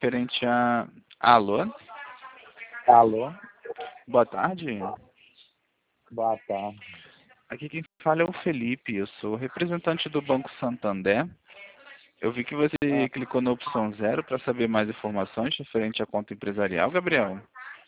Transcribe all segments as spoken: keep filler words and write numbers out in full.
referente a... Alô? Alô? Boa tarde. Boa tarde. Aqui quem fala é o Felipe, eu sou representante do Banco Santander. Eu vi que você Ah, clicou na opção zero para saber mais informações referente à conta empresarial, Gabriel.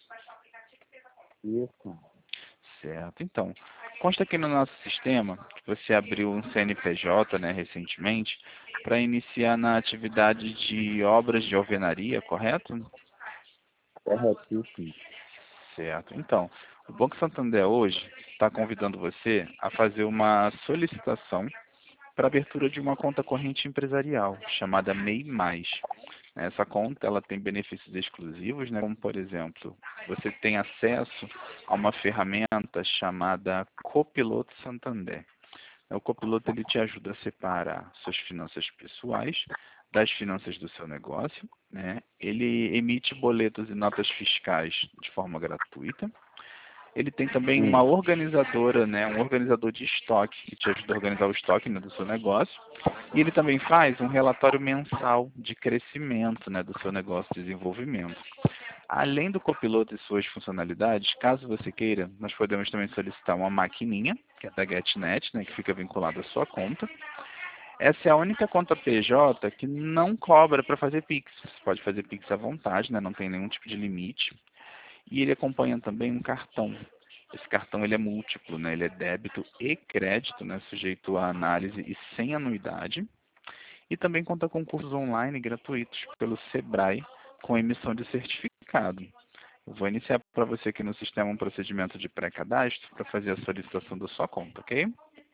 isso. Certo, então. Consta aqui no nosso sistema que você abriu um C N P J, né, recentemente, para iniciar na atividade de obras de alvenaria, correto? Corretíssimo. Certo. Então, o Banco Santander hoje está convidando você a fazer uma solicitação para abertura de uma conta corrente empresarial, chamada M E I Mais. Essa conta ela tem benefícios exclusivos, né? Como, por exemplo, você tem acesso a uma ferramenta chamada Copiloto Santander. O Copiloto ele te ajuda a separar suas finanças pessoais das finanças do seu negócio, né? Ele emite boletos e notas fiscais de forma gratuita. Ele tem também Hum. uma organizadora, né, um organizador de estoque, que te ajuda a organizar o estoque, né, do seu negócio. E ele também faz um relatório mensal de crescimento, né, do seu negócio de desenvolvimento. Além do copiloto e suas funcionalidades, caso você queira, nós podemos também solicitar uma maquininha, que é da GetNet, né, que fica vinculada à sua conta. Essa é a única conta P J que não cobra para fazer Pix. Você pode fazer Pix à vontade, né, não tem nenhum tipo de limite. E ele acompanha também um cartão. Esse cartão ele é múltiplo, né? Ele é débito e crédito, né? Sujeito à análise e sem anuidade. E também conta com cursos online gratuitos pelo Sebrae com emissão de certificado. Eu vou iniciar para você aqui no sistema um procedimento de pré-cadastro para fazer a solicitação da sua conta, ok?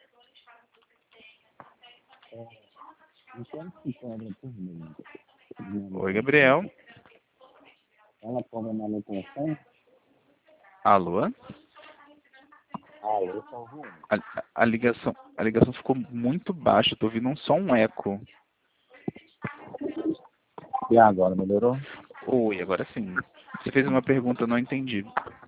Então, se cobra por mês de Oi, manutenção, Gabriel. ela cobra manutenção? Alô? Alô, tá ruim. A, a ligação, a ligação ficou muito baixa, estou ouvindo um, só um eco. E agora, melhorou? Oi, agora sim. Você fez uma pergunta, eu não entendi.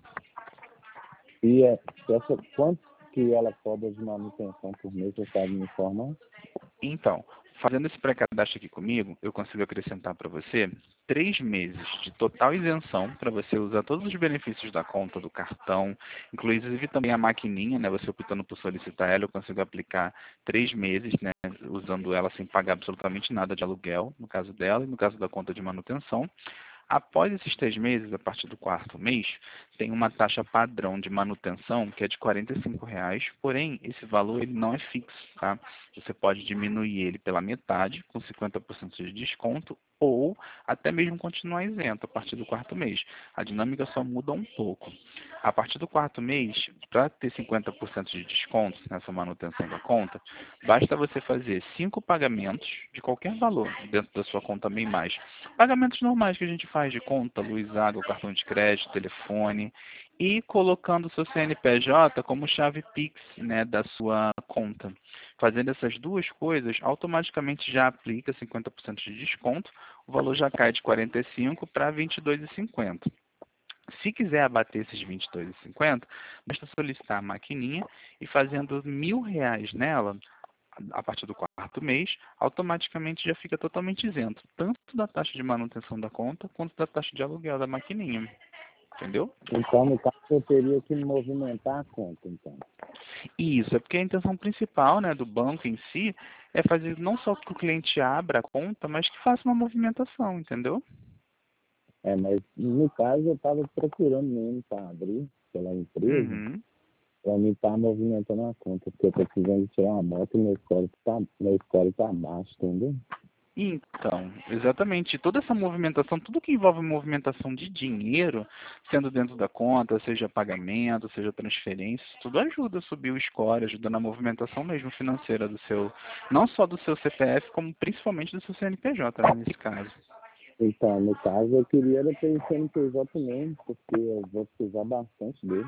E é, essa, quanto que ela cobra de manutenção por mês, você sabe me informar? Então, fazendo esse pré-cadastro aqui comigo, eu consigo acrescentar para você três meses de total isenção para você usar todos os benefícios da conta, do cartão, inclusive também a maquininha, né? Você optando por solicitar ela, eu consigo aplicar três meses, né? Usando ela sem pagar absolutamente nada de aluguel, no caso dela, e no caso da conta de manutenção. Após esses três meses, a partir do quarto mês, tem uma taxa padrão de manutenção que é de quarenta e cinco reais, porém, esse valor ele não é fixo, tá? Você pode diminuir ele pela metade, com cinquenta por cento de desconto, ou até mesmo continuar isento a partir do quarto mês. A dinâmica só muda um pouco. A partir do quarto mês, para ter cinquenta por cento de desconto nessa manutenção da conta, basta você fazer cinco pagamentos de qualquer valor dentro da sua conta M E I Mais. Pagamentos normais que a gente faz de conta, luz, água, cartão de crédito, telefone, e colocando o seu C N P J como chave Pix, né, da sua conta. Fazendo essas duas coisas, automaticamente já aplica cinquenta por cento de desconto, o valor já cai de quarenta e cinco para vinte e dois reais e cinquenta centavos. Se quiser abater esses vinte e dois reais e cinquenta centavos, basta solicitar a maquininha e fazendo mil reais nela, a partir do quarto mês, automaticamente já fica totalmente isento, tanto da taxa de manutenção da conta, quanto da taxa de aluguel da maquininha. Entendeu? Então, no caso, eu teria que movimentar a conta, então. Isso, é porque a intenção principal, né, do banco em si é fazer não só que o cliente abra a conta, mas que faça uma movimentação, entendeu? É, mas no caso eu estava procurando mesmo para abrir pela empresa, Uhum. para mim estar movimentando a conta, porque eu estou precisando tirar uma moto e meu score está meu score tá baixo, entendeu? Então, exatamente. Toda essa movimentação, tudo que envolve movimentação de dinheiro, sendo dentro da conta, seja pagamento, seja transferência, tudo ajuda a subir o score, ajuda na movimentação mesmo financeira do seu, não só do seu C P F, como principalmente do seu C N P J, né, nesse caso. Então, no caso, eu queria era ter o C N P J mesmo, porque eu vou precisar bastante dele.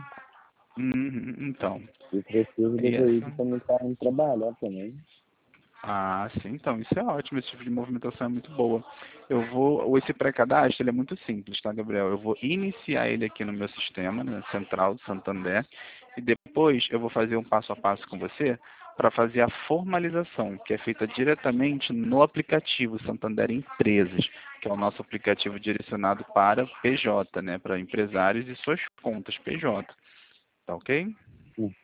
Uhum, então, E preciso do e veículo essa... para me estar indo trabalhar também. Ah, sim, então, isso é ótimo, esse tipo de movimentação é muito boa. Eu vou, esse pré-cadastro, ele é muito simples, tá, Gabriel? Eu vou iniciar ele aqui no meu sistema, né, central do Santander, e depois eu vou fazer um passo a passo com você para fazer a formalização, que é feita diretamente no aplicativo Santander Empresas, que é o nosso aplicativo direcionado para P J, né, para empresários e suas contas P J. Tá ok? Sim.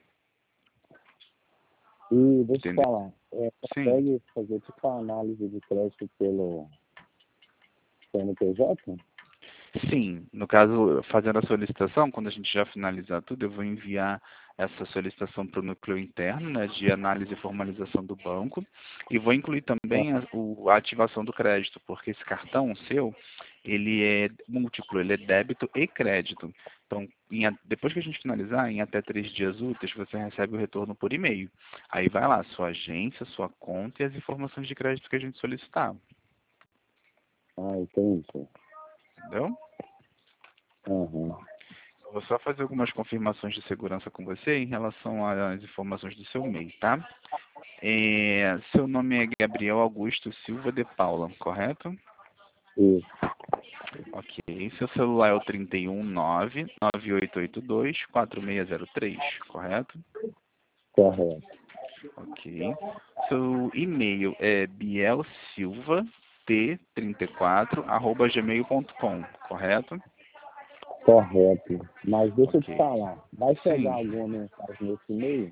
E deixa eu Entendeu? falar, é, Sim. consegue fazer tipo a análise de crédito pelo C N P J? Sim, no caso, fazendo a solicitação, quando a gente já finalizar tudo, eu vou enviar essa solicitação para o núcleo interno, né, de análise e formalização do banco, e vou incluir também a, o, a ativação do crédito, porque esse cartão seu, ele é múltiplo, ele é débito e crédito. Então, em a- depois que a gente finalizar, em até três dias úteis, você recebe o retorno por e-mail. Aí vai lá, sua agência, sua conta e as informações de crédito que a gente solicitar, Ah, entendi. entendeu? Aham. Eu vou só fazer algumas confirmações de segurança com você em relação às informações do seu MEI, tá? É, seu nome é Gabriel Augusto Silva de Paula, correto? Isso, Ok. Seu celular é o trinta e um nove nove oito oito dois quatro seis zero três, correto? correto. Ok. Seu e-mail é bielsilva t trinta e quatro arroba gmail ponto com, correto? Correto. Mas deixa eu te Ok. falar, vai chegar Sim. alguma mensagem nesse e-mail?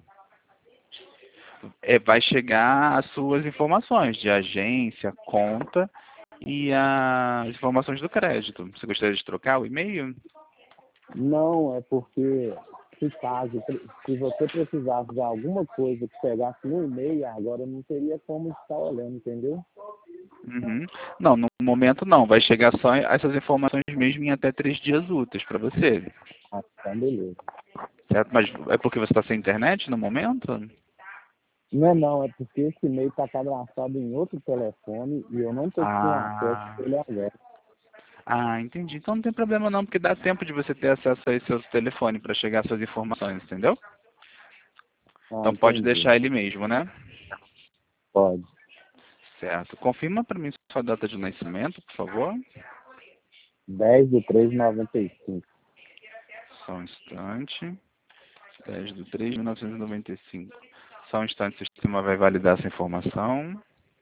É, vai chegar as suas informações de agência, conta e as informações do crédito. Você gostaria de trocar o e-mail? Não, é porque se caso, se você precisasse de alguma coisa que chegasse no e-mail, agora não teria como estar olhando, entendeu? Uhum. Não, no momento não. Vai chegar só essas informações mesmo em até três dias úteis para você. Ah, então beleza. Certo? Mas é porque você está sem internet no momento? Não é não, é porque esse e-mail está cadastrado em outro telefone e eu não estou com acesso Ah, a ele agora. ah, entendi. Então não tem problema não, porque dá tempo de você ter acesso a esse outro telefone para chegar às suas informações, entendeu? Ah, Então pode entendi. deixar ele mesmo, né? Pode. Certo. Confirma para mim sua data de nascimento, por favor. dez de três de noventa e cinco. Só um instante. dez de três de mil novecentos e noventa e cinco. Só um instante, o sistema vai validar essa informação.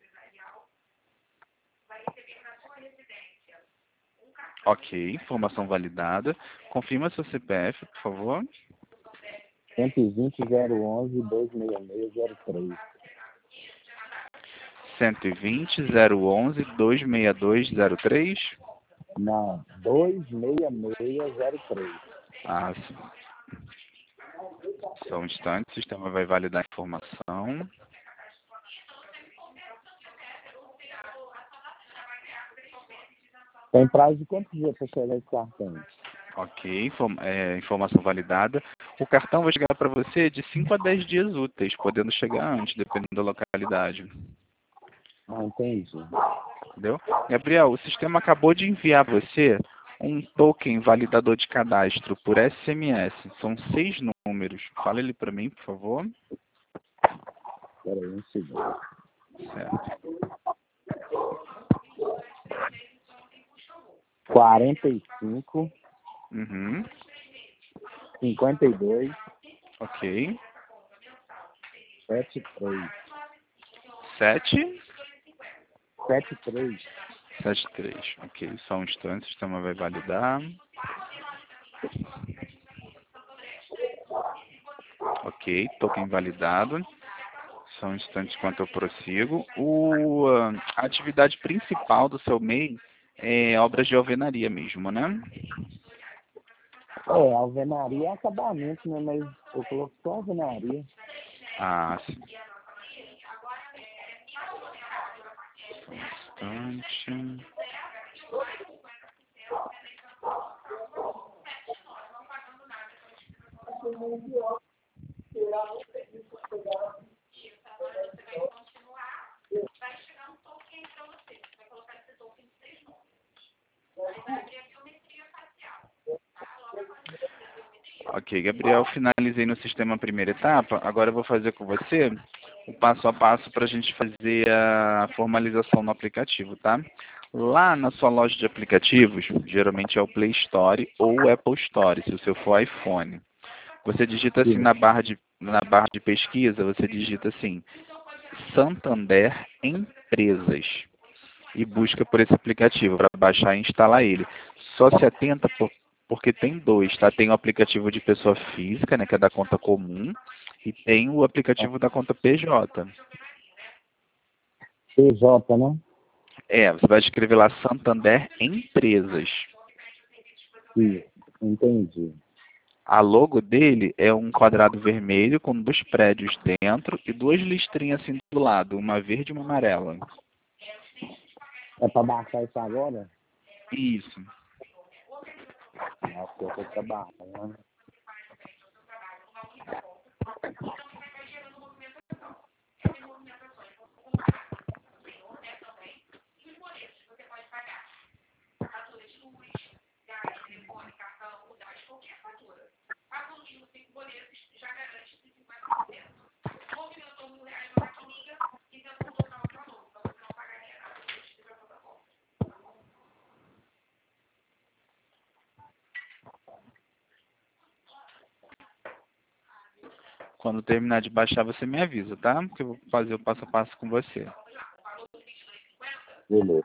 Ok, informação validada. Confirma seu C P F, por favor. cento e vinte, zero onze, dois seis seis, zero três. cento e vinte, zero onze, dois seis dois zero três. Não, dois seis seis, zero três. Ah, sim. Só um instante, o sistema vai validar a informação. Tem prazo de quantos dias para chegar esse cartão? Ok, inform- é, informação validada. O cartão vai chegar para você de cinco a dez dias úteis, podendo chegar antes, dependendo da localidade. Ah, entendi. Entendeu? Gabriel, o sistema acabou de enviar você um token validador de cadastro por S M S. São seis números. Fala ele para mim, por favor. Espera aí um segundo. Certo. quarenta e cinco, Uhum. cinquenta e dois, Ok. setenta e três. Sete. setenta e três. Sete três. Ok. Só um instante, o sistema vai validar. Ok. Token validado. Só um instante enquanto eu prossigo. O, ah, a atividade principal do seu MEI é obras de alvenaria mesmo, né? É, alvenaria é acabamento, né? Mas eu coloco só alvenaria. Ah, sim. Só um instante. Ok, Gabriel, finalizei no sistema a primeira etapa. Agora eu vou fazer com você o passo a passo para a gente fazer a formalização no aplicativo, tá? Lá na sua loja de aplicativos, geralmente é o Play Store ou o Apple Store, se o seu for iPhone. Você digita assim Sim. na barra de, na barra de pesquisa, você digita assim, Santander Empresas, e busca por esse aplicativo para baixar e instalar ele. Só se atenta por, porque tem dois, tá? Tem o aplicativo de pessoa física, né, que é da conta comum, e tem o aplicativo da conta P J. P J, né? É, você vai escrever lá Santander Empresas. Isso, entendi. A logo dele é um quadrado vermelho com dois prédios dentro e duas listrinhas assim do lado, uma verde e uma amarela. É para baixar isso agora? Isso. Nossa, eu tô trabalhando. Quando terminar de baixar, você me avisa, tá? Porque eu vou fazer o passo a passo com você. Beleza.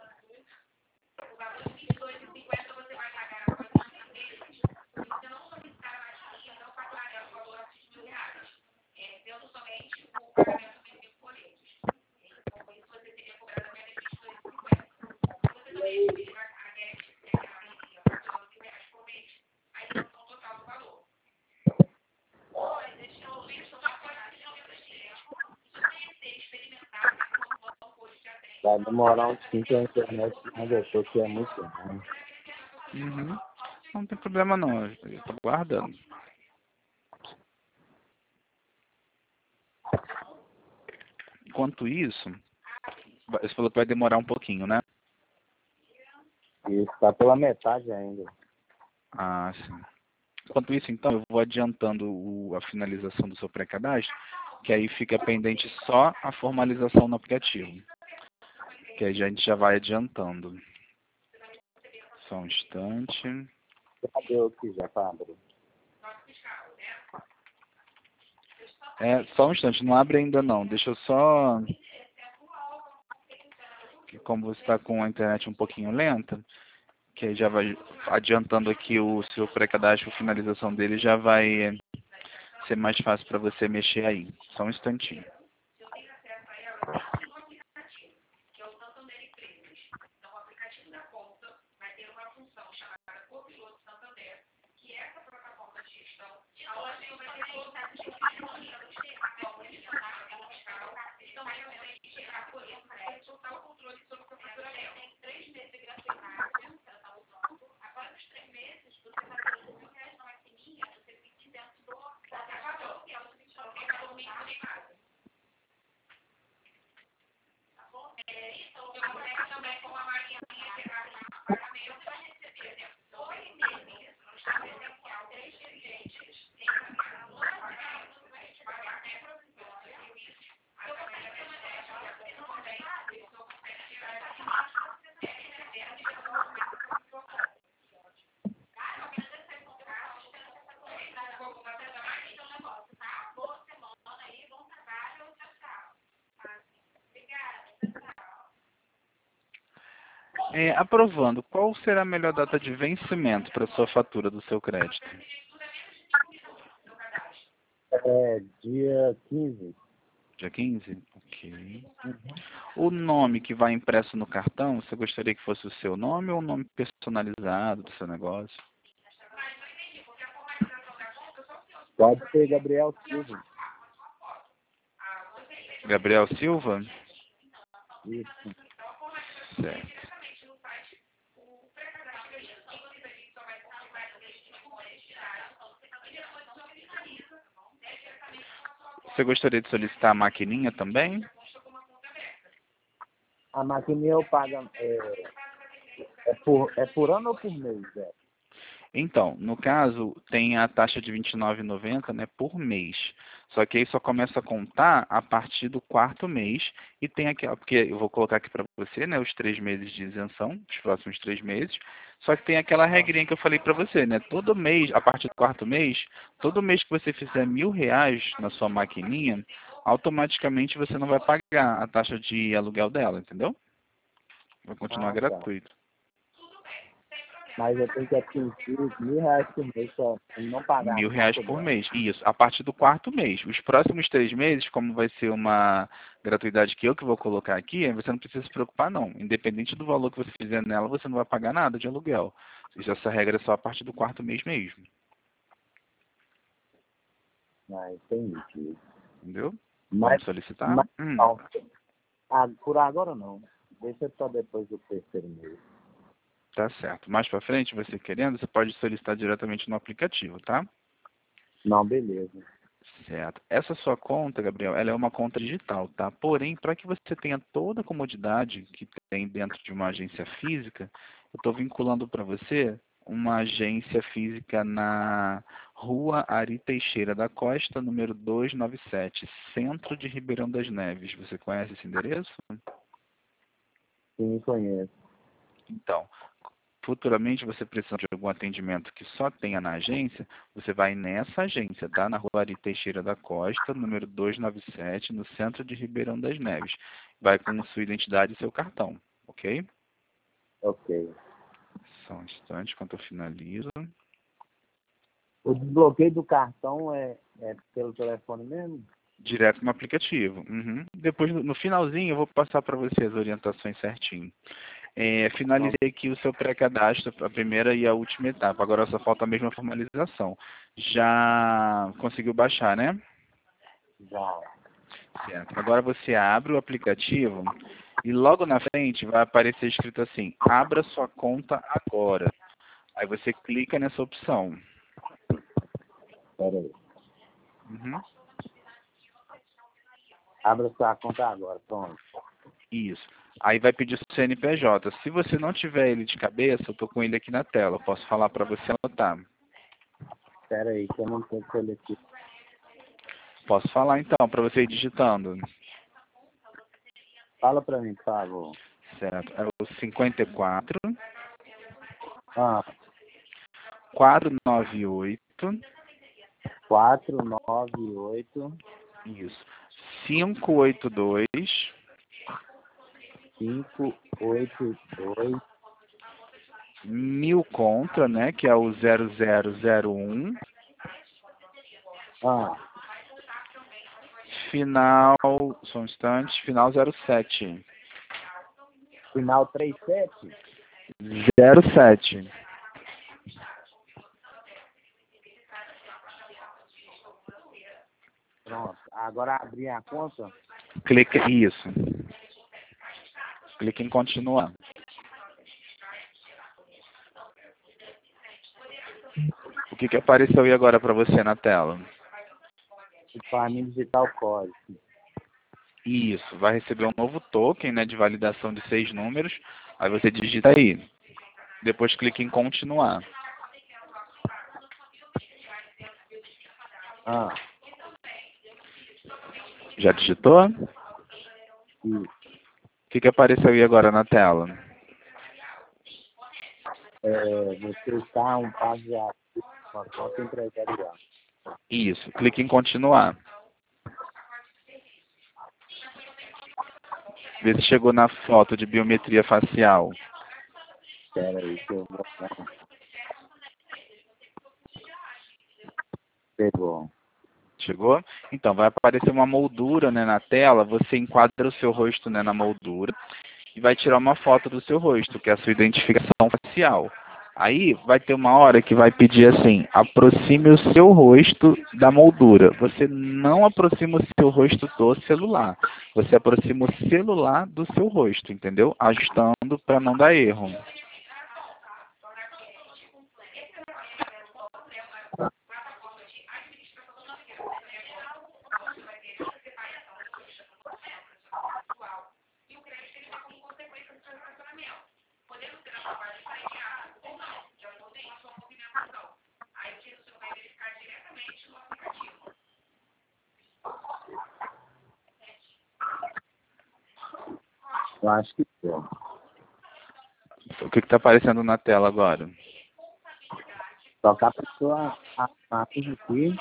Vai demorar um pouquinho que a internet não deixou, que é muito ruim. Uhum. Não tem problema não, eu tô guardando. Enquanto isso, você falou que vai demorar um pouquinho, né? Isso, tá pela metade ainda. Ah, sim. Enquanto isso, então, eu vou adiantando o, a finalização do seu pré-cadastro, que aí fica pendente só a formalização no aplicativo. Que aí a gente já vai adiantando. Só um instante. Cadê o que já tá abrindo? É, só um instante, não abre ainda não. Deixa eu só... Que como você está com a internet um pouquinho lenta, que aí já vai adiantando aqui o seu pré-cadastro, a finalização dele já vai ser mais fácil para você mexer aí. Só um instantinho. É, aprovando, qual será a melhor data de vencimento para sua fatura do seu crédito? É dia quinze. Dia quinze? Ok. O nome que vai impresso no cartão, você gostaria que fosse o seu nome ou um nome personalizado do seu negócio? Pode ser Gabriel Silva. Gabriel Silva? Isso. Certo. Você gostaria de solicitar a maquininha também? A maquininha eu pago é, é, por, é por ano ou por mês, é? Então, no caso, tem a taxa de vinte e nove reais e noventa centavos, né, por mês. Só que aí só começa a contar a partir do quarto mês e tem aquela, porque eu vou colocar aqui para você, né, os três meses de isenção, os próximos três meses. Só que tem aquela regrinha que eu falei para você, né, todo mês, a partir do quarto mês, todo mês que você fizer mil reais na sua maquininha, automaticamente você não vai pagar a taxa de aluguel dela, entendeu? Vai continuar Ah, tá. gratuito. Mas eu tenho que atingir mil reais por mês só, e não pagar a Mil reais taxa por dela. mês. Isso, a partir do quarto mês. Os próximos três meses, como vai ser uma gratuidade que eu que vou colocar aqui, aí você não precisa se preocupar não. Independente do valor que você fizer nela, você não vai pagar nada de aluguel. Isso, essa regra é só a partir do quarto mês mesmo. Ah, entendi. Entendeu? Mas, Vamos solicitar? mas Hum, não, ah, por agora não. Deixa só depois do terceiro mês. tá certo. Mais pra frente, você querendo, você pode solicitar diretamente no aplicativo, tá? Não, beleza. Certo. Essa sua conta, Gabriel, ela é uma conta digital, tá? Porém, para que você tenha toda a comodidade que tem dentro de uma agência física, eu estou vinculando para você uma agência física na Rua Ari Teixeira da Costa, número duzentos e noventa e sete, centro de Ribeirão das Neves. Você conhece esse endereço? Sim, conheço. Então, futuramente você precisa de algum atendimento que só tenha na agência, você vai nessa agência, tá? Na Rua Ari Teixeira da Costa, número duzentos e noventa e sete, no centro de Ribeirão das Neves. Vai com sua identidade e seu cartão, ok? Ok. Só um instante enquanto eu finalizo. O desbloqueio do cartão é, é pelo telefone mesmo? Direto no aplicativo. Uhum. Depois, no finalzinho, eu vou passar para você as orientações certinho. É, Não, finalizei aqui o seu pré-cadastro, a primeira e a última etapa. Agora só falta a mesma formalização. Já conseguiu baixar, né? já. Certo. Agora você abre o aplicativo e logo na frente vai aparecer escrito assim, abra sua conta agora. Aí você clica nessa opção. Pera aí. Uhum. Abra sua conta agora, pronto. Isso. Aí vai pedir o C N P J. Se você não tiver ele de cabeça, eu tô com ele aqui na tela. Eu posso falar para você anotar. Pera aí, que eu não tenho ele aqui. Posso falar então, para você ir digitando. Fala pra mim, por favor. Certo. É o cinquenta e quatro, Ah, quatrocentos e noventa e oito, quatro nove oito isso, quinhentos e oitenta e dois, cinco oito dois. mil contra, né, que é o zero zero zero um, Ah, final, só um instante, final zero sete. final trinta e sete. zero sete. Pronto. Agora abrir a conta. Clica, isso. Clica em continuar. O que que apareceu aí agora para você na tela? Para mim digitar o código. Isso, vai receber um novo token, né, de validação de seis números. Aí você digita aí. Depois clica em continuar. Ah, Já digitou? e O que que apareceu aí agora na tela? é, você está um passo já uma conta empresarial. Isso, clica em continuar. Vê se chegou na foto de biometria facial. Espera aí que eu vou. Pegou. Chegou? Então, vai aparecer uma moldura, né, na tela. Você enquadra o seu rosto, né, na moldura e vai tirar uma foto do seu rosto, que é a sua identificação facial. Aí vai ter uma hora que vai pedir assim, aproxime o seu rosto da moldura. Você não aproxima o seu rosto do celular. Você aproxima o celular do seu rosto, entendeu? Ajustando para não dar erro. Eu acho que sim. O que está aparecendo na tela agora? Só que a pessoa a máquina aqui.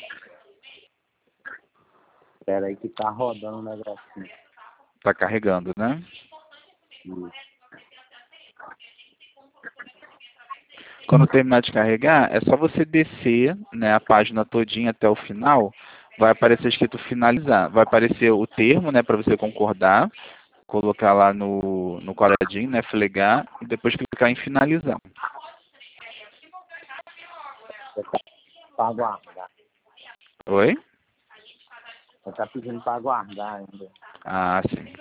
Espera aí que tá rodando o negocinho. Está carregando, né? Isso. Quando terminar de carregar, é só você descer, né, a página todinha até o final. Vai aparecer escrito finalizar. Vai aparecer o termo, né, para você concordar. Colocar lá no, no quadradinho, né, flegar. E depois clicar em finalizar. Você tá pra aguardar. Oi? Você tá pedindo pra aguardar ainda. Ah, sim.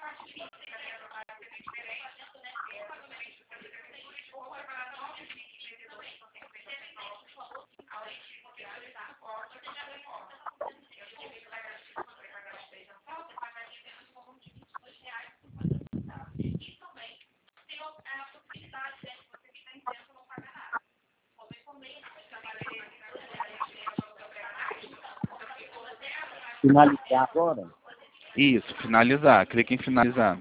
Finalizar agora? Isso, finalizar. Clique em finalizar.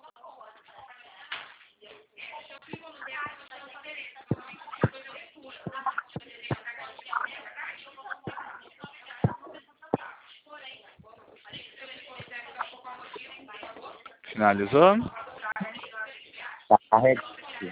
Finalizou? Tá carregando.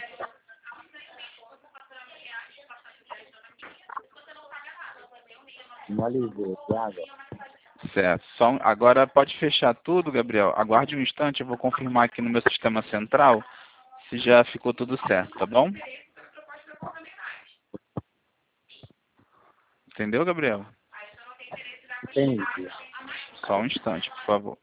Finalizei. E agora? Certo. Só um- agora pode fechar tudo, Gabriel. Aguarde um instante, eu vou confirmar aqui no meu sistema central se já ficou tudo certo, tá bom? Entendeu, Gabriel? Entendi. Só um instante, por favor.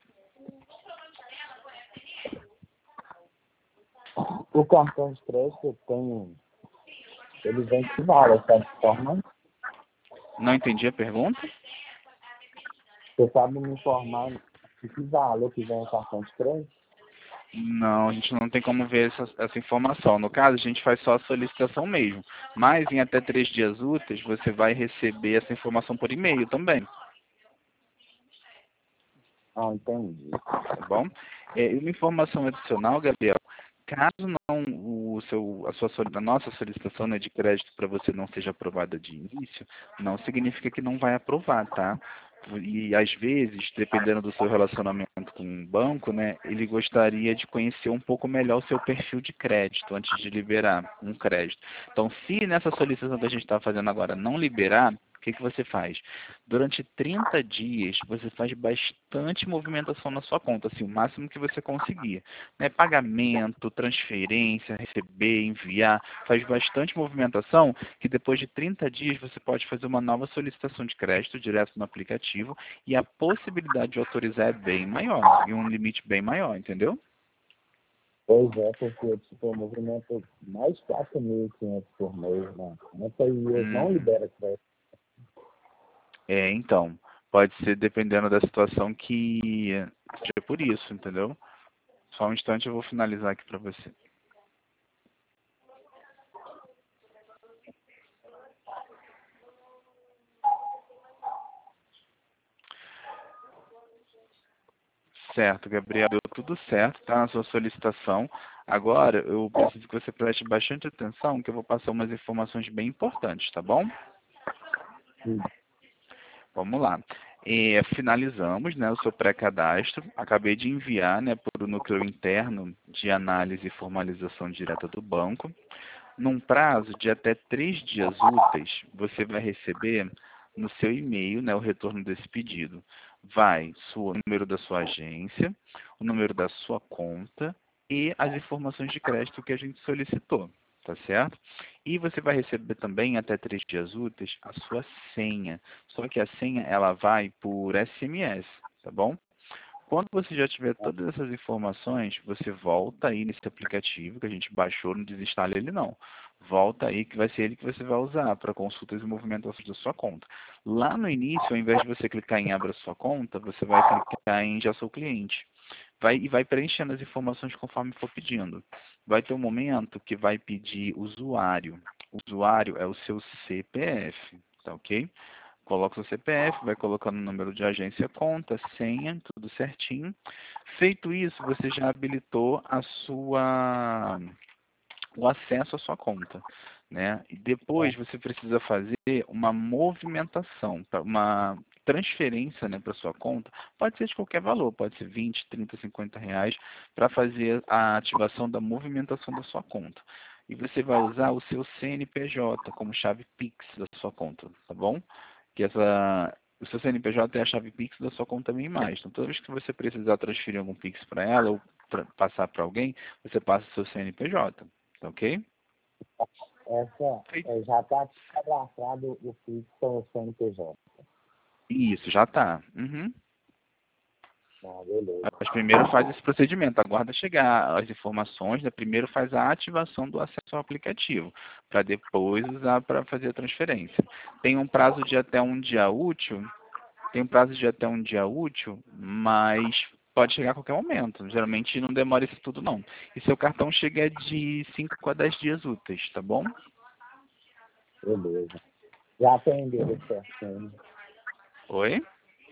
O cartão de crédito tem. Ele vem que vale, certa forma. Não entendi a pergunta? Você sabe me informar de que valor que vem o cartão de crédito? Não, a gente não tem como ver essa, essa informação. No caso, a gente faz só a solicitação mesmo. Mas em até três dias úteis, você vai receber essa informação por e-mail também, Ah, entendi. tá bom? É, e uma informação adicional, Gabriel, caso não o seu, a, sua, soli- a nossa solicitação, né, de crédito para você não seja aprovada de início, não significa que não vai aprovar, tá? E às vezes, dependendo do seu relacionamento com um banco, né, ele gostaria de conhecer um pouco melhor o seu perfil de crédito antes de liberar um crédito. Então, se nessa solicitação que a gente está fazendo agora não liberar, o que, que você faz? Durante trinta dias, você faz bastante movimentação na sua conta, assim, o máximo que você conseguir, né? Pagamento, transferência, receber, enviar, faz bastante movimentação, que depois de trinta dias você pode fazer uma nova solicitação de crédito direto no aplicativo e a possibilidade de autorizar é bem maior, e um limite bem maior, entendeu? Pois é, porque tipo, o movimento mais quatro mil e quinhentos por mês, né? Nessa aí eles não Hum, liberam crédito. é, então, pode ser dependendo da situação que seja por isso, entendeu? Só um instante eu vou finalizar aqui para você. Certo, Gabriel, deu tudo certo, tá? Na sua solicitação. Agora, eu preciso que você preste bastante atenção, que eu vou passar umas informações bem importantes, tá bom? Sim. Vamos lá. É, finalizamos, né, o seu pré-cadastro. Acabei de enviar, né, para o núcleo interno de análise e formalização direta do banco. Num prazo de até três dias úteis, você vai receber no seu e-mail, né, o retorno desse pedido. Vai o número da sua agência, o número da sua conta e as informações de crédito que a gente solicitou, tá certo? E você vai receber também, até três dias úteis, a sua senha. Só que a senha, ela vai por S M S, tá bom? Quando você já tiver todas essas informações, você volta aí nesse aplicativo que a gente baixou, não desinstala ele não. Volta aí que vai ser ele que você vai usar para consultas e movimentações da sua conta. Lá no início, ao invés de você clicar em abra sua conta, você vai clicar em já sou cliente. Vai, e vai preenchendo as informações conforme for pedindo. Vai ter um momento que vai pedir usuário. O usuário é o seu C P F, tá ok? Coloca o C P F, vai colocando o número de agência, conta, senha, tudo certinho. Feito isso, você já habilitou a sua, o acesso à sua conta, né? E depois você precisa fazer uma movimentação, pra- uma transferência, né, para sua conta. Pode ser de qualquer valor, pode ser vinte, trinta, cinquenta reais, para fazer a ativação da movimentação da sua conta. E você vai usar o seu C N P J como chave Pix da sua conta, tá bom? Que essa, o seu C N P J é a chave Pix da sua conta Bem Mais. Então, toda vez que você precisar transferir algum Pix para ela ou pra, passar para alguém, você passa o seu C N P J, tá ok? Essa é, já está cadastrado o Pix com o C N P J. Isso, já está. Uhum. Ah, beleza. Mas primeiro faz esse procedimento, aguarda chegar as informações, né? Primeiro faz a ativação do acesso ao aplicativo, para depois usar para fazer a transferência. Tem um prazo de até um dia útil, tem um prazo de até um dia útil, mas pode chegar a qualquer momento. Geralmente não demora isso tudo não. E seu cartão chega de cinco a dez dias úteis, tá bom? Beleza. Já tem endereço certinho. Oi?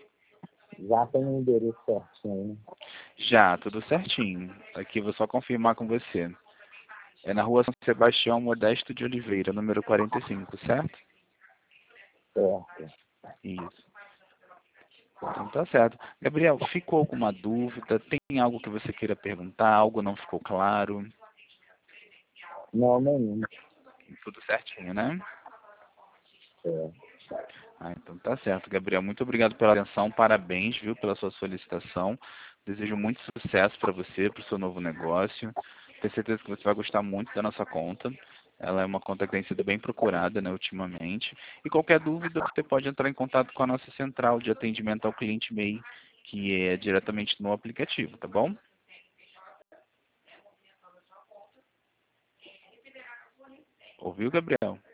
Já tem o endereço certinho. Já, tudo certinho. Aqui vou só confirmar com você. É na rua São Sebastião Modesto de Oliveira, número quarenta e cinco, certo? Certo. Isso. Então tá certo. Gabriel, ficou alguma dúvida? Tem algo que você queira perguntar? Algo não ficou claro? Não, nenhum. Tudo certinho, né? É. Ah, então tá certo, Gabriel. Muito obrigado pela atenção. Parabéns, viu, pela sua solicitação. Desejo muito sucesso para você, para o seu novo negócio. Tenho certeza que você vai gostar muito da nossa conta. Ela é uma conta que tem sido bem procurada, né, ultimamente. E qualquer dúvida, você pode entrar em contato com a nossa central de atendimento ao cliente M E I, que é diretamente no aplicativo, tá bom? Ouviu, Gabriel?